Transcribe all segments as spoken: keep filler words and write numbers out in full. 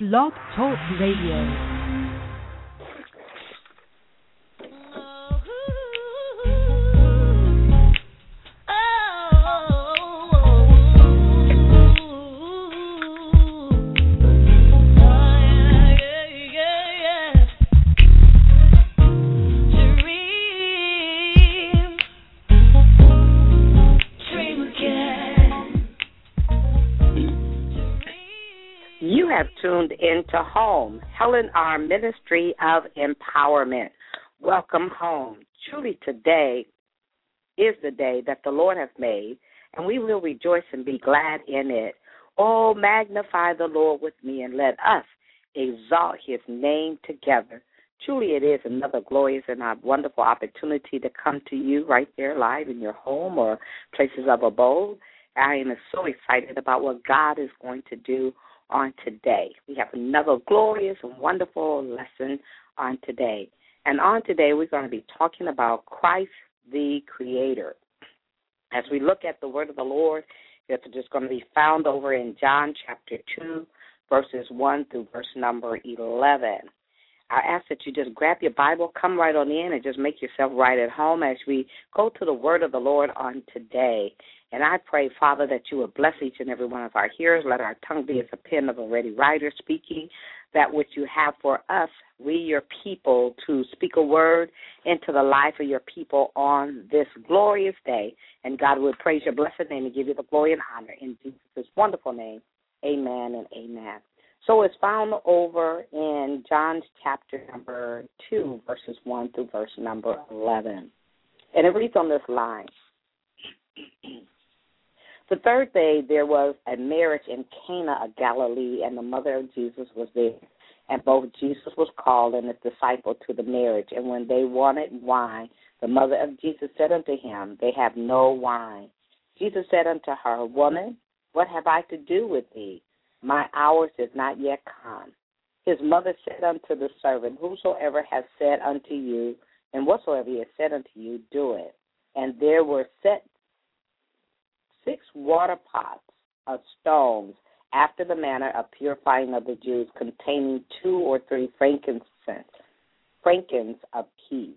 Blog Talk Radio. Tuned into Home, Helen R. Ministry of Empowerment. Welcome home. Truly today is the day that the Lord has made, and we will rejoice and be glad in it. Oh, magnify the Lord with me, and let us exalt his name together. Truly it is another glorious and a wonderful opportunity to come to you right there live in your home or places of abode. I am so excited about what God is going to do on today. We have another glorious and wonderful lesson on today. And on today, we're going to be talking about Christ the Creator. As we look at the word of the Lord, it's just going to be found over in John chapter two, verses one through verse number eleven. I ask that you just grab your Bible, come right on in, and just make yourself right at home as we go to the word of the Lord on today. And I pray, Father, that you will bless each and every one of our hearers. Let our tongue be as a pen of a ready writer, speaking that which you have for us, we, your people, to speak a word into the life of your people on this glorious day. And God will praise your blessed name and give you the glory and honor in Jesus' wonderful name. Amen and amen. So it's found over in John chapter number two, verses one through verse number eleven. And it reads on this line. The third day there was a marriage in Cana of Galilee, and the mother of Jesus was there. And both Jesus was called and his disciple to the marriage. And when they wanted wine, the mother of Jesus said unto him, They have no wine. Jesus said unto her, Woman, what have I to do with thee? My hour is not yet come. His mother said unto the servant, Whosoever has said unto you, and whatsoever he has said unto you, do it. And there were set six water pots of stones, after the manner of purifying of the Jews, containing two or three frankincense, frankins of peace.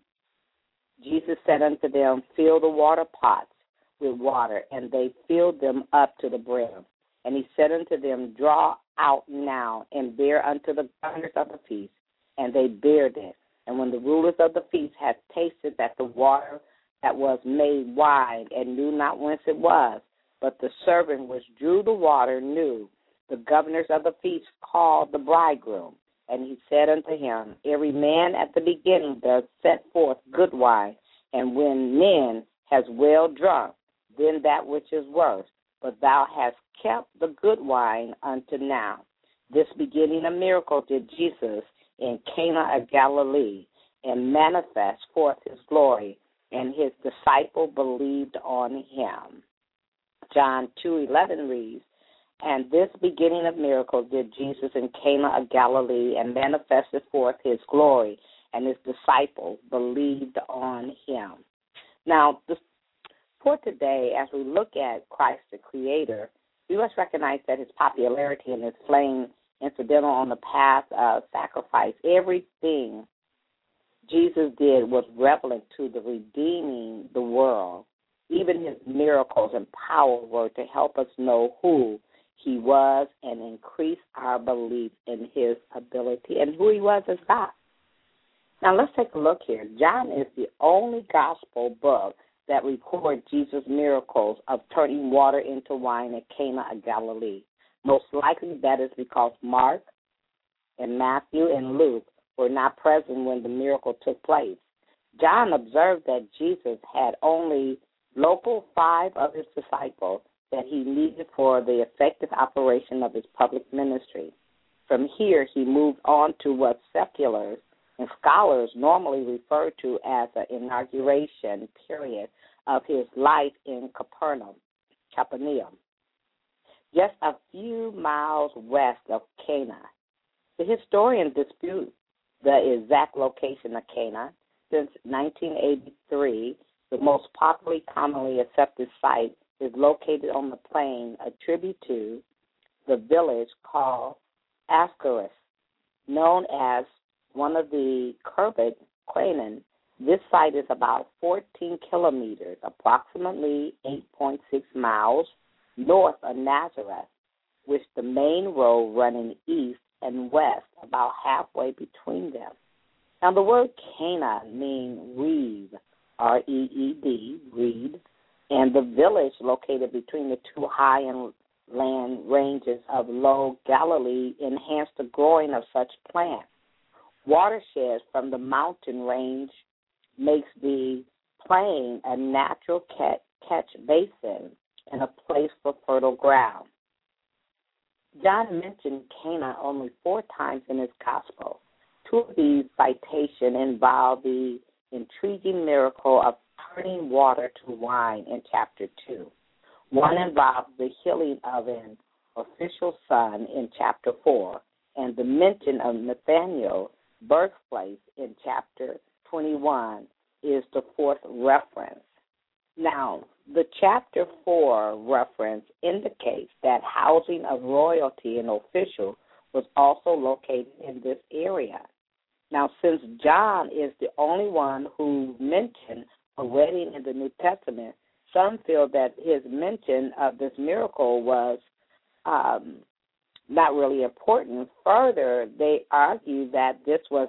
Jesus said unto them, Fill the water pots with water, and they filled them up to the brim. And he said unto them, Draw out now, and bear unto the governors of the feast. And they bared it. And when the rulers of the feast had tasted that the water that was made wine, and knew not whence it was, but the servant which drew the water knew, the governors of the feast called the bridegroom. And he said unto him, Every man at the beginning does set forth good wine, and when men has well drunk, then that which is worse. But thou hast kept the good wine unto now. This beginning of miracles did Jesus in Cana of Galilee, and manifest forth his glory, and his disciple believed on him. John two eleven reads, And this beginning of miracles did Jesus in Cana of Galilee, and manifested forth his glory, and his disciples believed on him. Now, this For today, as we look at Christ the Creator, we must recognize that his popularity and his flame incidental on the path of sacrifice, everything Jesus did was relevant to the redeeming the world. Even his miracles and power were to help us know who he was and increase our belief in his ability and who he was as God. Now, let's take a look here. John is the only gospel book that record Jesus' miracles of turning water into wine at Cana of Galilee. Most likely that is because Mark and Matthew and Luke were not present when the miracle took place. John observed that Jesus had only local five of his disciples that he needed for the effective operation of his public ministry. From here, he moved on to what seculars and scholars normally refer to as the inauguration period of his life in Capernaum, Capernaum, just a few miles west of Cana. The historians dispute the exact location of Cana. Since nineteen eighty-three, the most popularly commonly accepted site is located on the plain attributed to the village called Ascaris, known as one of the Khirbet Canaan. This site is about fourteen kilometers, approximately eight point six miles north of Nazareth, with the main road running east and west, about halfway between them. Now, the word Cana means reed, R E E D, reed, and the village located between the two highland ranges of Low Galilee enhanced the growing of such plants. Watersheds from the mountain range makes the plain a natural catch basin and a place for fertile ground. John mentioned Cana only four times in his gospel. Two of these citations involve the intriguing miracle of turning water to wine in chapter two. One involves the healing of an official son in chapter four, and the mention of Nathanael's birthplace in chapter twenty-one is the fourth reference. Now, the chapter four reference indicates that housing of royalty and official was also located in this area. Now, since John is the only one who mentioned a wedding in the New Testament, some feel that his mention of this miracle was um, not really important. Further, they argue that this was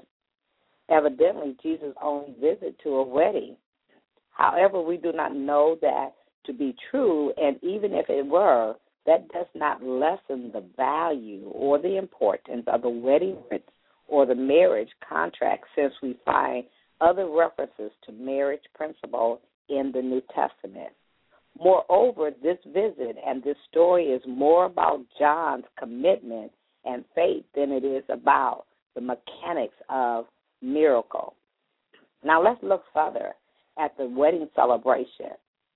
evidently Jesus' only visit to a wedding. However, we do not know that to be true, and even if it were, that does not lessen the value or the importance of the wedding rites or the marriage contract, since we find other references to marriage principle in the New Testament. Moreover, this visit and this story is more about John's commitment and faith than it is about the mechanics of miracle. Now let's look further at the wedding celebration.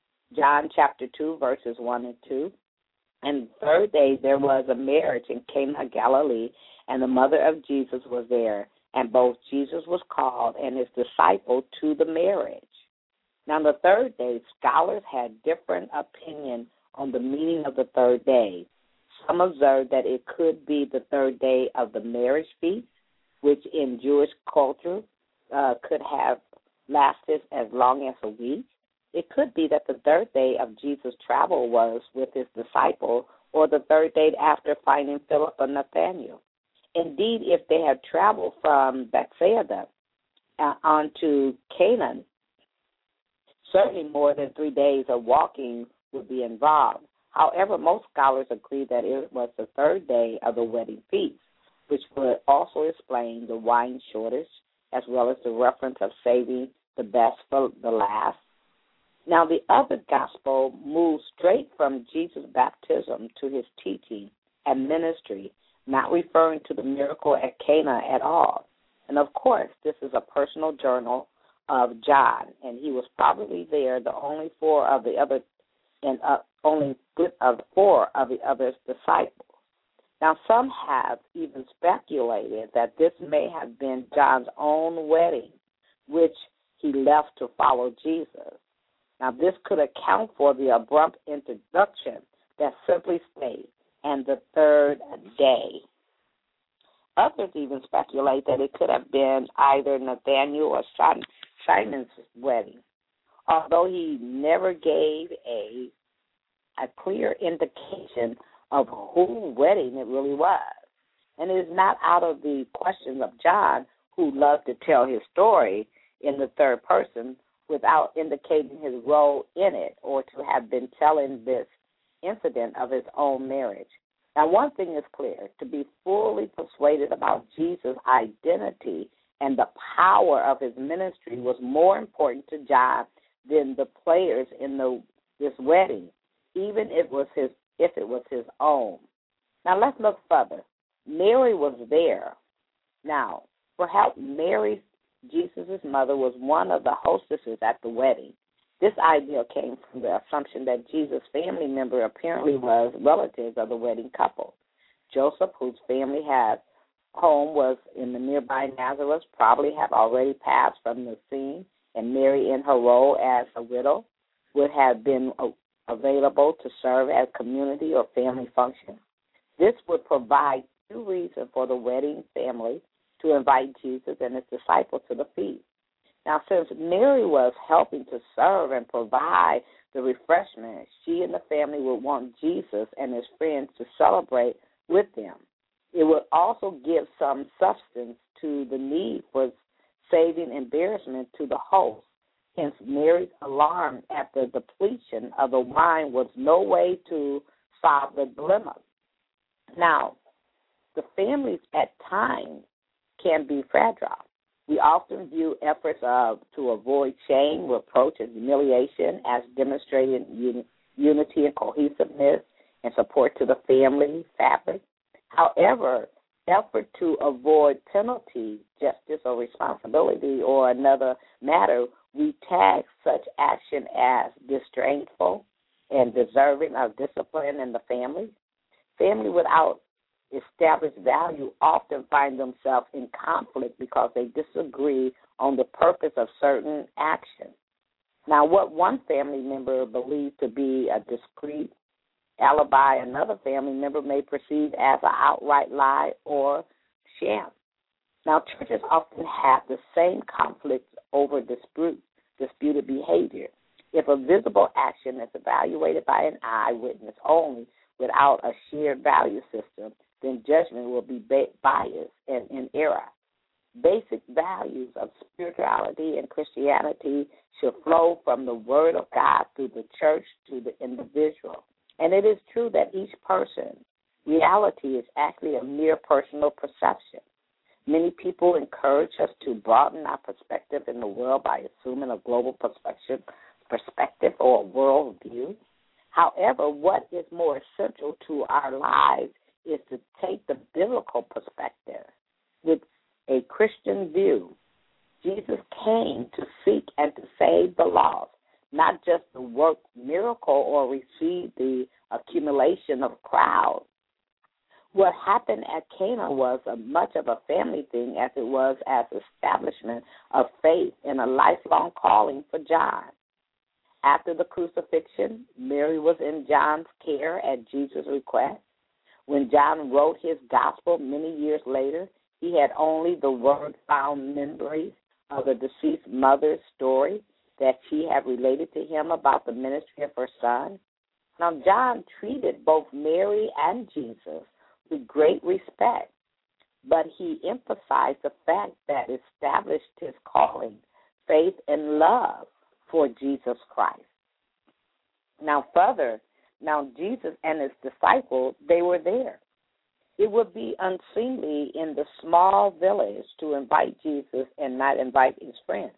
John chapter two, verses one and two. And the third day there was a marriage in Cana of Galilee, and the mother of Jesus was there, and both Jesus was called and his disciple to the marriage. Now the third day, scholars had different opinion on the meaning of the third day. Some observed that it could be the third day of the marriage feast, which in Jewish culture uh, could have lasted as long as a week. It could be that the third day of Jesus' travel was with his disciple, or the third day after finding Philip and Nathanael. Indeed, if they had traveled from Bethsaida uh, on to Canaan, certainly more than three days of walking would be involved. However, most scholars agree that it was the third day of the wedding feast, which would also explain the wine shortage, as well as the reference of saving the best for the last. Now, the other gospel moves straight from Jesus' baptism to his teaching and ministry, not referring to the miracle at Cana at all. And, of course, this is a personal journal of John, and he was probably there, the only four of the other, and uh, only good of four of the other disciples. Now, some have even speculated that this may have been John's own wedding, which he left to follow Jesus. Now, this could account for the abrupt introduction that simply states, and the third day. Others even speculate that it could have been either Nathanael or Simon's wedding, although he never gave a, a clear indication of whose wedding it really was. And it is not out of the questions of John, who loved to tell his story in the third person without indicating his role in it, or to have been telling this incident of his own marriage. Now, one thing is clear: to be fully persuaded about Jesus' identity and the power of his ministry was more important to John than the players in the this wedding, even if it was his if it was his own. Now, let's look further. Mary was there. Now, perhaps Mary, Jesus' mother, was one of the hostesses at the wedding. This idea came from the assumption that Jesus' family member apparently was relatives of the wedding couple. Joseph, whose family had home was in the nearby Nazareth, probably have already passed from the scene, and Mary, in her role as a widow, would have been available to serve at community or family function. This would provide two reason for the wedding family to invite Jesus and his disciples to the feast. Now, since Mary was helping to serve and provide the refreshment, she and the family would want Jesus and his friends to celebrate with them. It would also give some substance to the need for saving embarrassment to the host. Hence, Mary's alarm at the depletion of the wine was no way to solve the dilemma. Now, the families at times can be fragile. We often view efforts uh, to avoid shame, reproach, and humiliation as demonstrating un- unity and cohesiveness and support to the family fabric. However, effort to avoid penalty, justice, or responsibility or another matter, we tag such action as disdainful and deserving of discipline in the family. Family without established value often find themselves in conflict because they disagree on the purpose of certain actions. Now, what one family member believes to be a discreet alibi, another family member may perceive as an outright lie or sham. Now, churches often have the same conflicts over dispute, disputed behavior. If a visible action is evaluated by an eyewitness only without a shared value system, then judgment will be biased and in error. Basic values of spirituality and Christianity should flow from the Word of God through the church to the individual. And it is true that each person's reality is actually a mere personal perception. Many people encourage us to broaden our perspective in the world by assuming a global perspective, perspective or a world view. However, what is more essential to our lives is to take the biblical perspective with a Christian view. Jesus came to seek and to save the lost, not just to work miracle or receive the accumulation of crowds. What happened at Cana was as much of a family thing as it was as establishment of faith and a lifelong calling for John. After the crucifixion, Mary was in John's care at Jesus' request. When John wrote his gospel many years later, he had only the word-bound memories of the deceased mother's story that she had related to him about the ministry of her son. Now, John treated both Mary and Jesus with great respect, but he emphasized the fact that established his calling, faith, and love for Jesus Christ. Now, further, now Jesus and his disciples, they were there. It would be unseemly in the small village to invite Jesus and not invite his friends.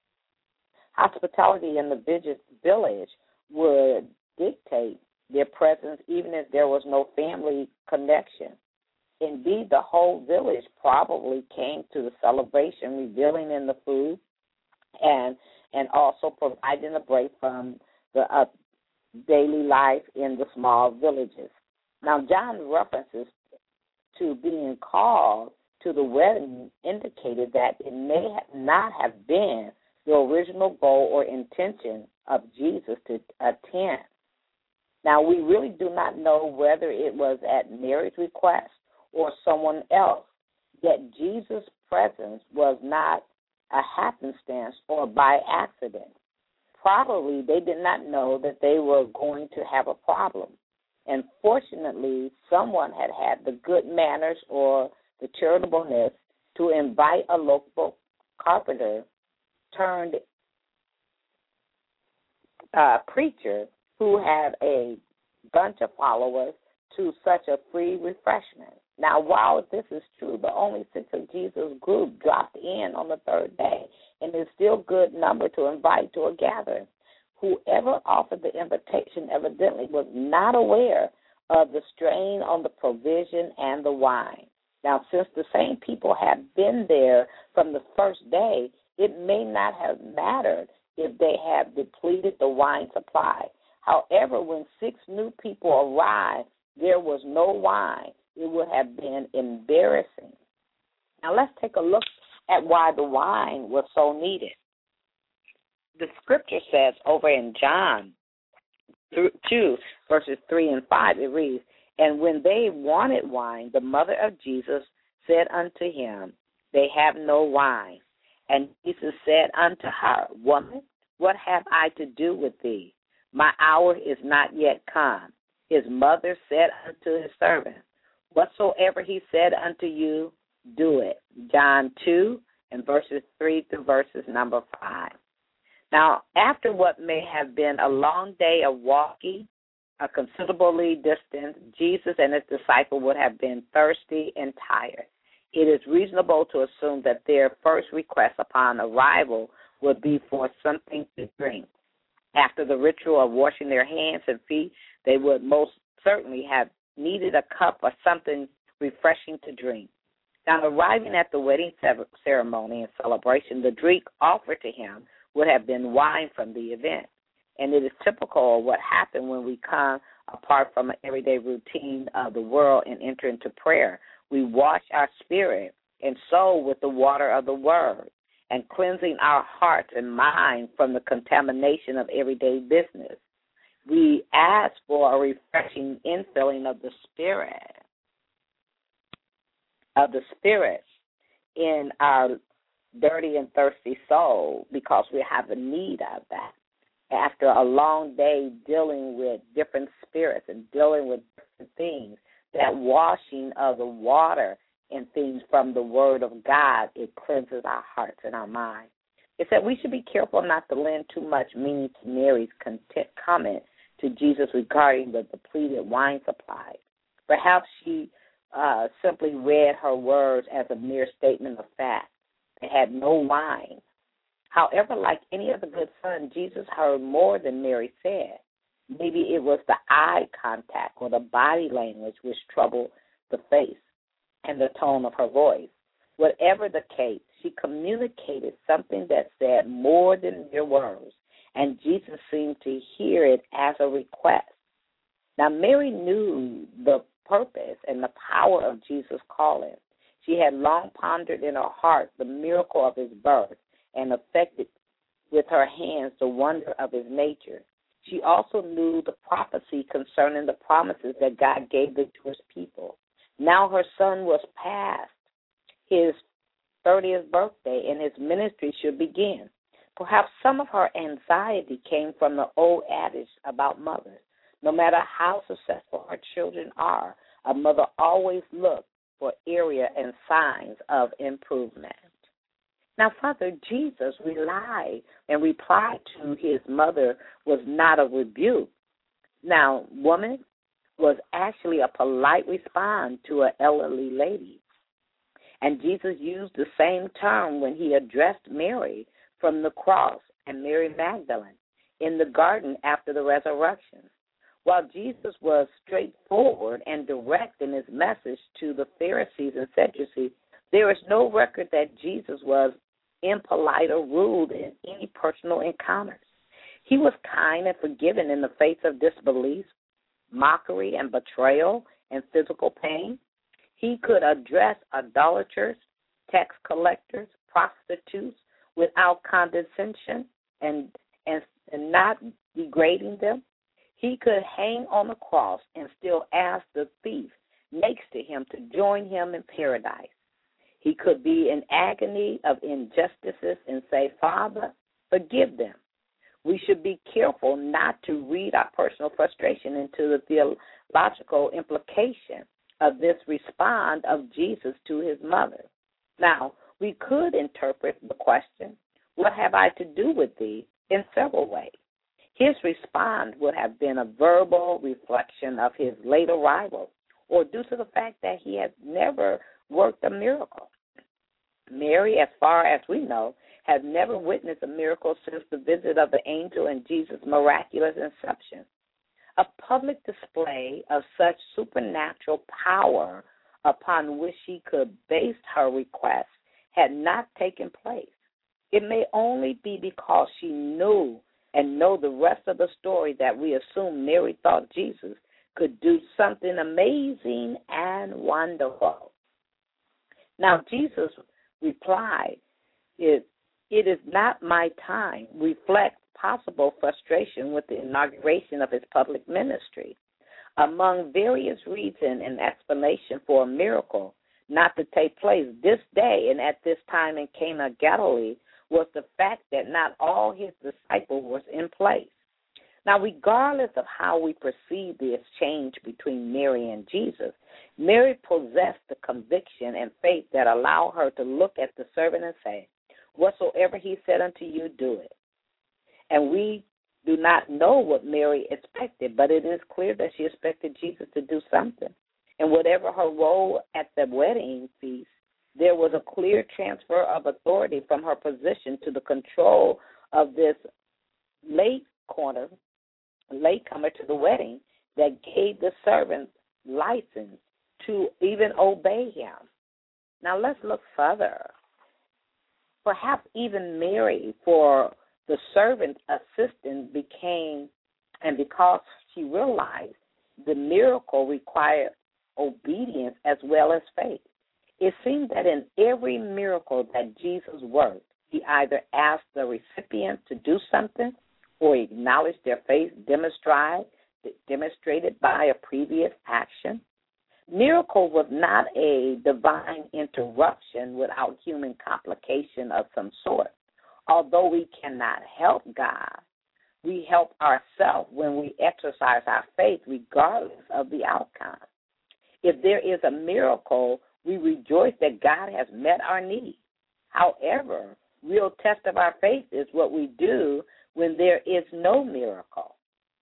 Hospitality in the village would dictate their presence even if there was no family connection. Indeed, the whole village probably came to the celebration, revealing in the food and and also providing a break from the uh, daily life in the small villages. Now, John's references to being called to the wedding indicated that it may have not have been the original goal or intention of Jesus to attend. Now, we really do not know whether it was at Mary's request or someone else, yet Jesus' presence was not a happenstance or by accident. Probably they did not know that they were going to have a problem. And fortunately, someone had had the good manners or the charitableness to invite a local carpenter turned uh, preacher who had a bunch of followers to such a free refreshment. Now, while this is true, the only six of Jesus' group dropped in on the third day, and it's still a good number to invite to a gathering. Whoever offered the invitation evidently was not aware of the strain on the provision and the wine. Now, since the same people had been there from the first day, it may not have mattered if they had depleted the wine supply. However, when six new people arrived, there was no wine. It would have been embarrassing. Now, let's take a look at why the wine was so needed. The scripture says over in John two, verses three and five, it reads, And when they wanted wine, the mother of Jesus said unto him, They have no wine. And Jesus said unto her, Woman, what have I to do with thee? My hour is not yet come. His mother said unto his servant, Whatsoever he said unto you, do it. John two and verses three through verses number five. Now, after what may have been a long day of walking, a considerably distance, Jesus and his disciple would have been thirsty and tired. It is reasonable to assume that their first request upon arrival would be for something to drink. After the ritual of washing their hands and feet, they would most certainly have needed a cup or something refreshing to drink. Now, arriving at the wedding ceremony and celebration, the drink offered to him would have been wine from the event. And it is typical of what happened when we come apart from an everyday routine of the world and enter into prayer. We wash our spirit and soul with the water of the word and cleansing our hearts and mind from the contamination of everyday business. We ask for a refreshing infilling of the spirit, of the spirit in our dirty and thirsty soul, because we have a need of that. After a long day dealing with different spirits and dealing with different things, that washing of the water and things from the Word of God, it cleanses our hearts and our minds. It said we should be careful not to lend too much meaning to Mary's content comment to Jesus regarding the depleted wine supply. Perhaps she uh, simply read her words as a mere statement of fact. They had no wine. However, like any other good son, Jesus heard more than Mary said. Maybe it was the eye contact or the body language which troubled the face and the tone of her voice. Whatever the case, she communicated something that said more than mere words, and Jesus seemed to hear it as a request. Now, Mary knew the purpose and the power of Jesus' calling. She had long pondered in her heart the miracle of his birth and affected with her hands the wonder of his nature. She also knew the prophecy concerning the promises that God gave the Jewish people. Now her son was past his thirtieth birthday, and his ministry should begin. Perhaps some of her anxiety came from the old adage about mothers. No matter how successful her children are, a mother always looks for area and signs of improvement. Now, Father, Jesus relied and replied to his mother was not a rebuke. Now, woman was actually a polite response to an elderly lady. And Jesus used the same term when he addressed Mary from the cross and Mary Magdalene in the garden after the resurrection. While Jesus was straightforward and direct in his message to the Pharisees and Sadducees, there is no record that Jesus was impolite or rude in any personal encounters. He was kind and forgiving in the face of disbelief, mockery, and betrayal and physical pain. He could address idolaters, tax collectors, prostitutes without condescension and, and, and not degrading them. He could hang on the cross and still ask the thief next to him to join him in paradise. He could be in agony of injustices and say, Father, forgive them. We should be careful not to read our personal frustration into the theological implication of this response of Jesus to his mother. Now, we could interpret the question, what have I to do with thee, in several ways. His response would have been a verbal reflection of his late arrival, or due to the fact that he had never worked a miracle. Mary, as far as we know, had never witnessed a miracle since the visit of the angel and Jesus' miraculous inception. A public display of such supernatural power upon which she could base her request had not taken place. It may only be because she knew and know the rest of the story that we assume Mary thought Jesus could do something amazing and wonderful. Now, Jesus replied, it, it is not my time, reflects possible frustration with the inauguration of his public ministry. Among various reasons and explanation for a miracle not to take place this day and at this time in Cana of Galilee was the fact that not all his disciples was in place. Now, regardless of how we perceive the exchange between Mary and Jesus, Mary possessed the conviction and faith that allowed her to look at the servant and say, "Whatsoever he said unto you, do it." And we do not know what Mary expected, but it is clear that she expected Jesus to do something. And whatever her role at the wedding feast, there was a clear transfer of authority from her position to the control of this late corner, latecomer to the wedding that gave the servant license to even obey him. Now let's look further. Perhaps even Mary, for the servant's assistant, became, and because she realized the miracle required obedience as well as faith. It seemed that in every miracle that Jesus worked, he either asked the recipient to do something or acknowledged their faith demonstrated, demonstrated by a previous action. Miracle was not a divine interruption without human complication of some sort. Although we cannot help God, we help ourselves when we exercise our faith regardless of the outcome. If there is a miracle, we rejoice that God has met our need. However, real test of our faith is what we do when there is no miracle.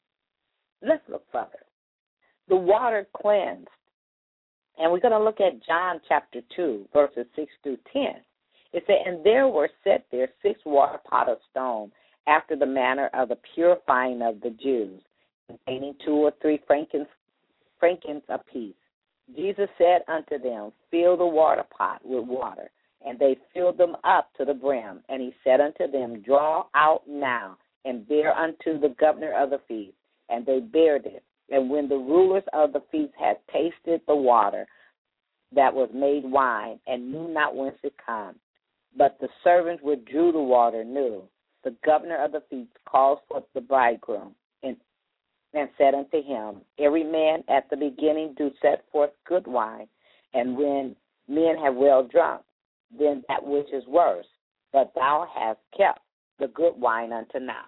Let's look further. The water cleansed. And we're going to look at John chapter two, verses six through ten. It said, "And there were set there six water pots of stone, after the manner of the purifying of the Jews, containing two or three frankens, frankens apiece. Jesus said unto them, Fill the water pot with water. And they filled them up to the brim. And he said unto them, Draw out now, and bear unto the governor of the feast. And they bared it. And when the rulers of the feast had tasted the water that was made wine, and knew not whence it come, but the servants withdrew the water new, the governor of the feast called forth the bridegroom, and, and said unto him, Every man at the beginning do set forth good wine, and when men have well drunk, then that which is worse, but thou hast kept the good wine unto now.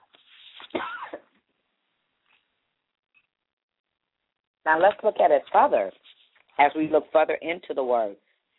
Now let's look at it further as we look further into the word.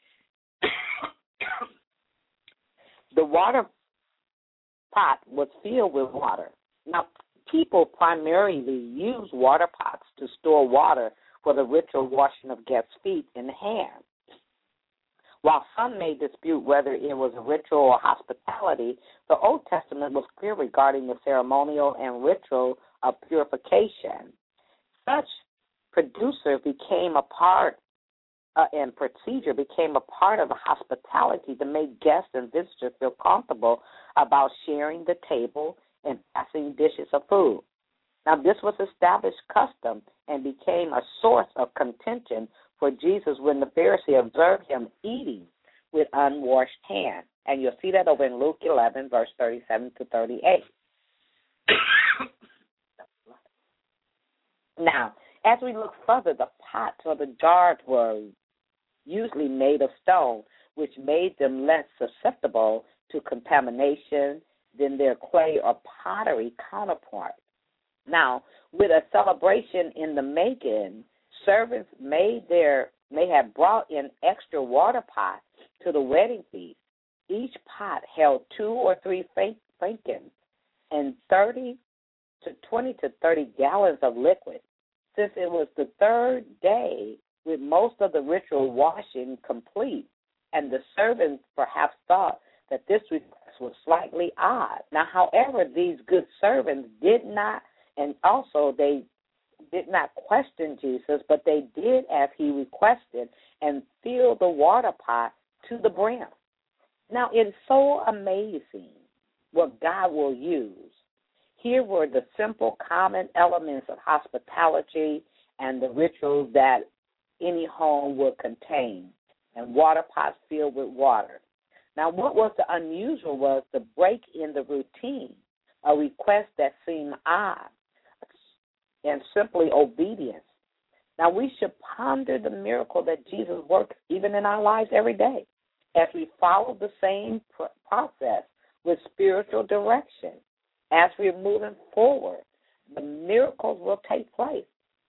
The water pot was filled with water. Now, people primarily use water pots to store water for the ritual washing of guests' feet and hands. While some may dispute whether it was a ritual or hospitality, the Old Testament was clear regarding the ceremonial and ritual of purification. Such producer became a part uh, and procedure became a part of the hospitality to make guests and visitors feel comfortable about sharing the table and passing dishes of food. Now, this was established custom and became a source of contention for Jesus when the Pharisee observed him eating with unwashed hands. And you'll see that over in Luke eleven, verse thirty-seven to thirty-eight. Now, as we look further, the pots or the jars were usually made of stone, which made them less susceptible to contamination than their clay or pottery counterparts. Now, with a celebration in the making, servants made their may have brought in extra water pots to the wedding feast. Each pot held two or three frankens and thirty to twenty to thirty gallons of liquid. Since it was the third day, with most of the ritual washing complete, and the servants perhaps thought that this request was slightly odd. Now, however, these good servants did not, and also they did not question Jesus, but they did as he requested and filled the water pot to the brim. Now, it is so amazing what God will use. Here were the simple, common elements of hospitality and the rituals that any home would contain, and water pots filled with water. Now, what was the unusual was the break in the routine, a request that seemed odd, and simply obedience. Now, we should ponder the miracle that Jesus works even in our lives every day as we follow the same pr- process with spiritual direction. As we're moving forward, the miracles will take place.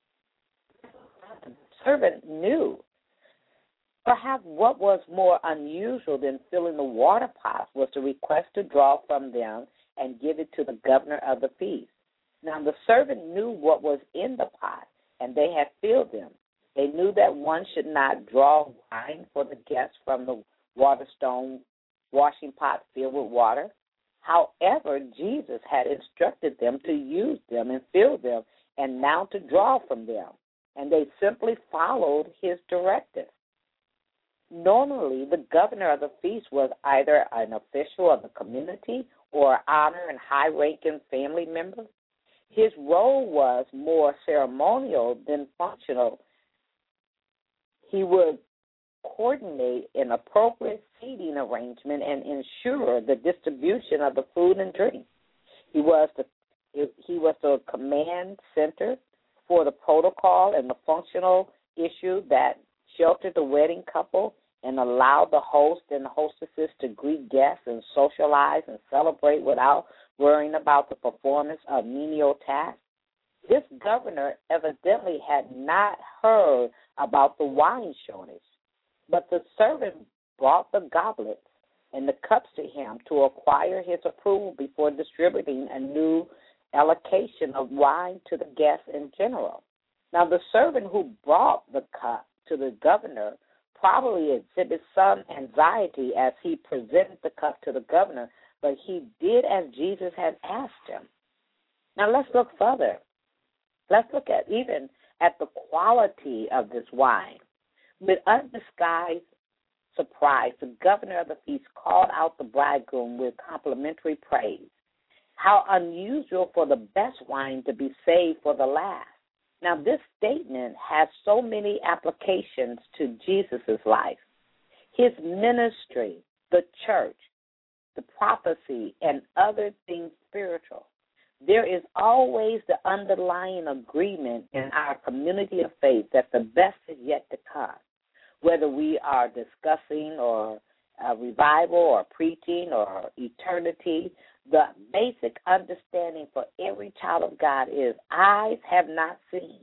The servant knew. Perhaps what was more unusual than filling the water pots was the request to draw from them and give it to the governor of the feast. Now, the servant knew what was in the pot, and they had filled them. They knew that one should not draw wine for the guests from the water stone washing pot filled with water. However, Jesus had instructed them to use them and fill them and now to draw from them, and they simply followed his directive. Normally, the governor of the feast was either an official of the community or an honor and high-ranking family member. His role was more ceremonial than functional. He would coordinate an appropriate seating arrangement and ensure the distribution of the food and drink. He was the he was the command center for the protocol and the functional issue that sheltered the wedding couple and allowed the host and the hostesses to greet guests and socialize and celebrate without worrying about the performance of menial tasks. This governor evidently had not heard about the wine shortage, but the servant brought the goblets and the cups to him to acquire his approval before distributing a new allocation of wine to the guests in general. Now, the servant who brought the cup to the governor probably exhibited some anxiety as he presented the cup to the governor, but he did as Jesus had asked him. Now, let's look further. Let's look at even at the quality of this wine. With undisguised surprise, the governor of the feast called out the bridegroom with complimentary praise. How unusual for the best wine to be saved for the last. Now, this statement has so many applications to Jesus' life, his ministry, the church, the prophecy, and other things spiritual. There is always the underlying agreement in our community of faith that the best is yet to come. Whether we are discussing or a revival or preaching or eternity, the basic understanding for every child of God is eyes have not seen,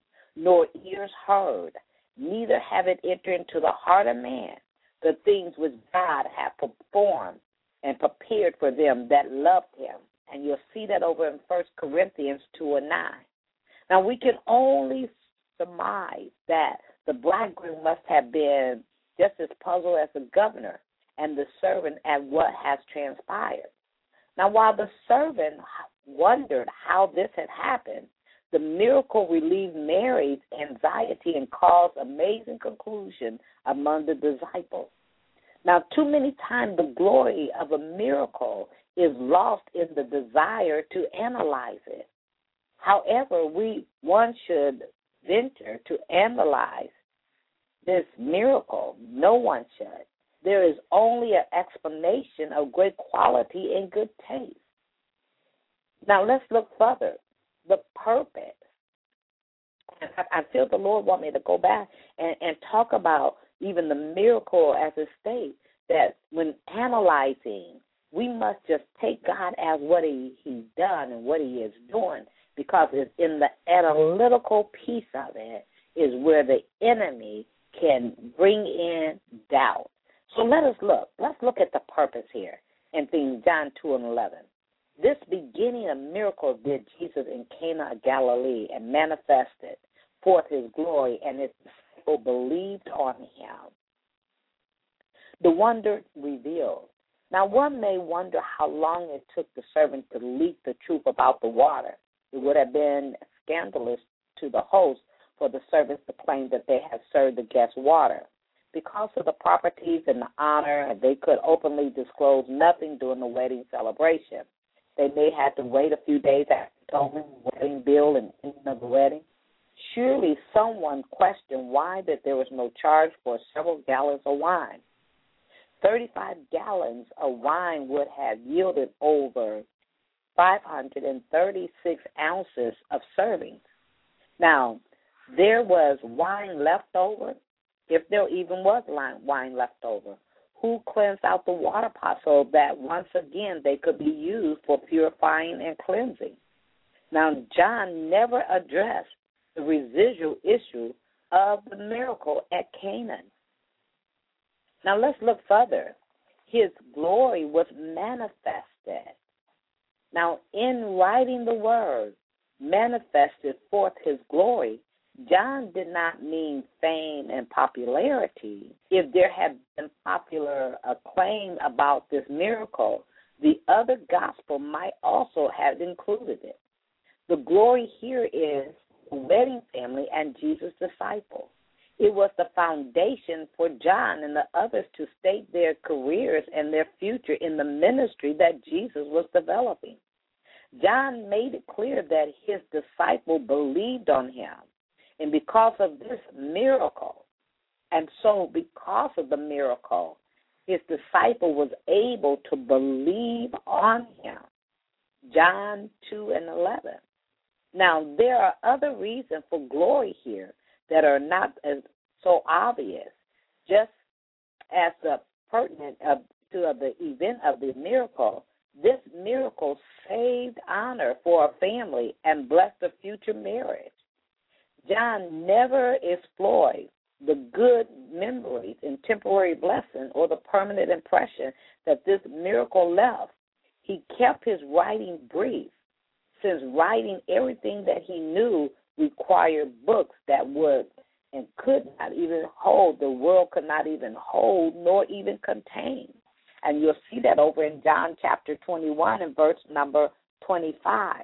nor ears heard, neither have it entered into the heart of man the things which God hath performed and prepared for them that loved him. And you'll see that over in First Corinthians two and nine. Now, we can only surmise that the bridegroom must have been just as puzzled as the governor and the servant at what has transpired. Now, while the servant wondered how this had happened, the miracle relieved Mary's anxiety and caused amazing conclusion among the disciples. Now, too many times the glory of a miracle is lost in the desire to analyze it. However, we one should venture to analyze this miracle. No one should. There is only an explanation of great quality and good taste. Now, let's look further. The purpose. I feel the Lord want me to go back and, and talk about even the miracle as a state, that when analyzing, we must just take God as what he, he's done and what he is doing, because it's in the analytical piece of it is where the enemy can bring in doubt. So let us look. Let's look at the purpose here in things John two and eleven. This beginning of miracles did Jesus in Cana of Galilee and manifested forth his glory, and his disciples believed on him. The wonder revealed. Now, one may wonder how long it took the servant to leak the truth about the water. It would have been scandalous to the host for the servants to claim that they had served the guests water. Because of the properties and the honor, they could openly disclose nothing during the wedding celebration. They may have to wait a few days after the wedding bill and ending of the wedding. Surely someone questioned why that there was no charge for several gallons of wine. thirty-five gallons of wine would have yielded over five hundred thirty-six ounces of servings. Now, there was wine left over, if there even was wine left over, who cleansed out the water pot so that once again they could be used for purifying and cleansing? Now, John never addressed the residual issue of the miracle at Canaan. Now, let's look further. His glory was manifested. Now, in writing the word, manifested forth his glory, John did not mean fame and popularity. If there had been popular acclaim about this miracle, the other gospel might also have included it. The glory here is the wedding family and Jesus' disciples. It was the foundation for John and the others to stake their careers and their future in the ministry that Jesus was developing. John made it clear that his disciple believed on him. And because of this miracle, and so because of the miracle, his disciple was able to believe on him. John two and eleven. Now, there are other reasons for glory here that are not as so obvious, just as the pertinent of, to the event of the miracle. This miracle saved honor for a family and blessed a future marriage. John never explored the good memories and temporary blessing or the permanent impression that this miracle left. He kept his writing brief, since writing everything that he knew required books that would and could not even hold, the world could not even hold nor even contain. And you'll see that over in John chapter twenty-one and verse number twenty-five.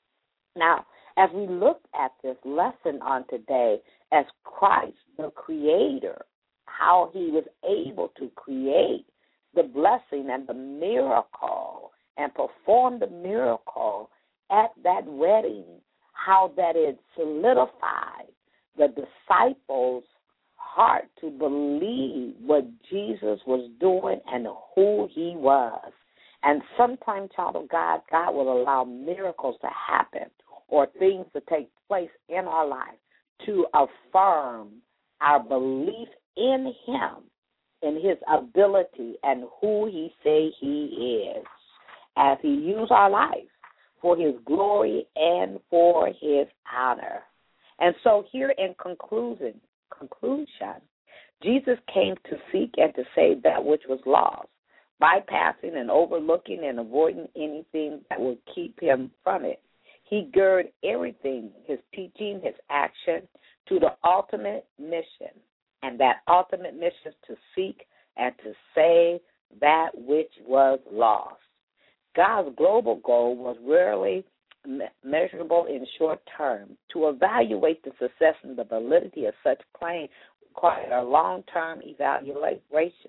Now, as we look at this lesson on today, as Christ, the Creator, how he was able to create the blessing and the miracle and perform the miracle at that wedding, how that it solidified the disciples' heart to believe what Jesus was doing and who he was. And sometimes, child of God, God will allow miracles to happen or things to take place in our life to affirm our belief in him, in his ability and who he say he is, as he used our life for his glory and for his honor. And so here in conclusion, conclusion, Jesus came to seek and to save that which was lost, bypassing and overlooking and avoiding anything that would keep him from it. He girded everything, his teaching, his action, to the ultimate mission, and that ultimate mission is to seek and to save that which was lost. God's global goal was rarely measurable in short term. To evaluate the success and the validity of such claim required a long-term evaluation.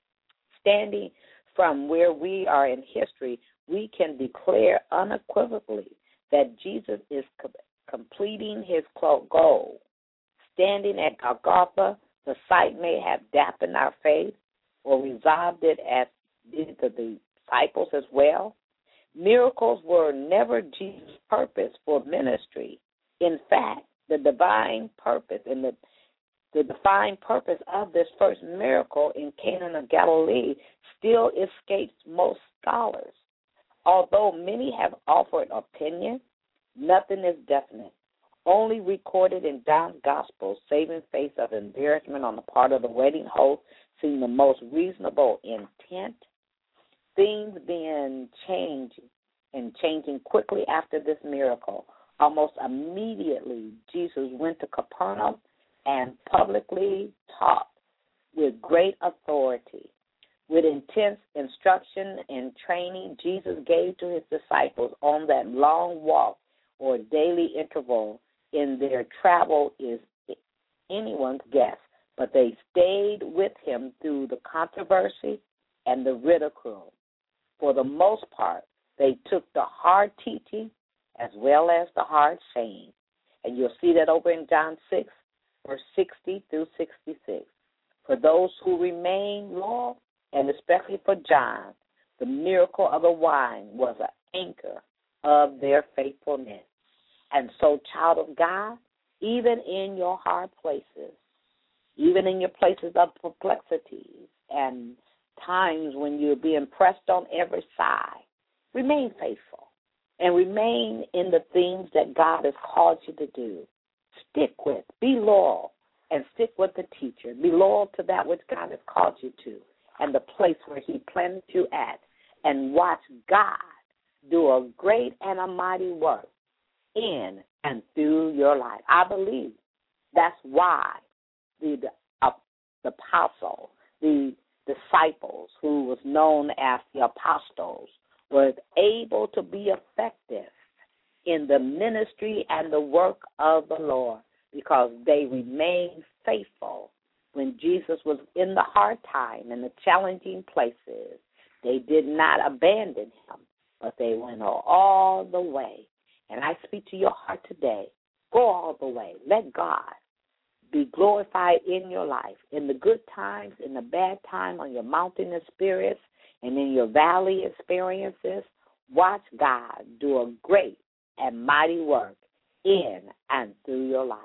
Standing from where we are in history, we can declare unequivocally that Jesus is co- completing his goal. Standing at Golgotha, the sight may have dampened our faith or resolved it as did the disciples as well. Miracles were never Jesus' purpose for ministry. In fact, the divine purpose and the, the defined purpose of this first miracle in Cana of Galilee still escapes most scholars. Although many have offered opinion, nothing is definite. Only recorded in John's Gospel, saving face of embarrassment on the part of the wedding host seemed the most reasonable intent. Things being changed and changing quickly after this miracle. Almost immediately, Jesus went to Capernaum and publicly taught with great authority. With intense instruction and training Jesus gave to his disciples on that long walk or daily interval in their travel is anyone's guess, but they stayed with him through the controversy and the ridicule. For the most part, they took the hard teaching as well as the hard saying. And you'll see that over in John six, verse sixty through sixty-six. For those who remain loyal, and especially for John, the miracle of the wine was an anchor of their faithfulness. And so, child of God, even in your hard places, even in your places of perplexities and times when you're being pressed on every side. Remain faithful and remain in the things that God has called you to do. Stick with, be loyal, and stick with the teacher. Be loyal to that which God has called you to and the place where he planted you at, and watch God do a great and a mighty work in and through your life. I believe that's why the, uh, the apostle, the disciples, who was known as the apostles, was able to be effective in the ministry and the work of the Lord because they remained faithful when Jesus was in the hard time and the challenging places. They did not abandon him, but they went all the way. And I speak to your heart today. Go all the way. Let God be glorified in your life, in the good times, in the bad time, on your mountain experience, and in your valley experiences. Watch God do a great and mighty work in and through your life.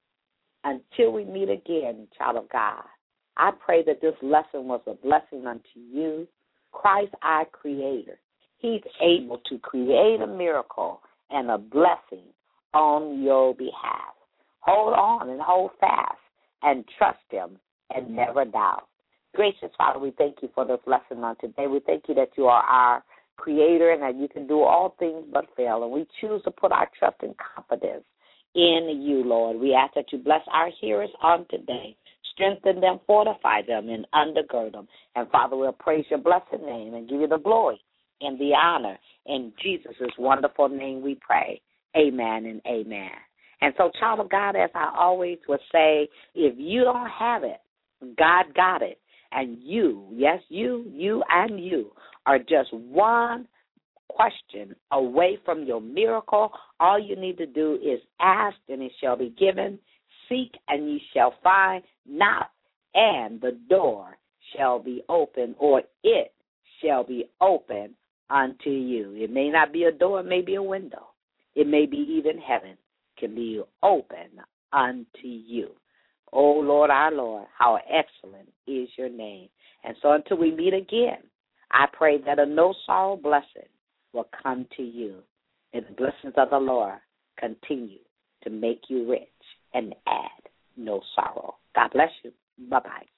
Until we meet again, child of God, I pray that this lesson was a blessing unto you. Christ, our Creator, he's able to create a miracle and a blessing on your behalf. Hold on and hold fast and trust him and never doubt. Gracious Father, we thank you for this lesson on today. We thank you that you are our Creator and that you can do all things but fail. And we choose to put our trust and confidence in you, Lord. We ask that you bless our hearers on today. Strengthen them, fortify them, and undergird them. And, Father, we'll praise your blessed name and give you the glory and the honor. In Jesus' wonderful name we pray. Amen and amen. And so, child of God, as I always would say, if you don't have it, God got it. And you, yes, you, you and you are just one question away from your miracle. All you need to do is ask, and it shall be given. Seek, and ye shall find. Knock, and the door shall be open, or it shall be open unto you. It may not be a door, it may be a window. It may be even heaven can be open unto you. Oh, Lord, our Lord, how excellent is your name. And so until we meet again, I pray that a no-sorrow blessing will come to you. And the blessings of the Lord continue to make you rich and add no sorrow. God bless you. Bye-bye.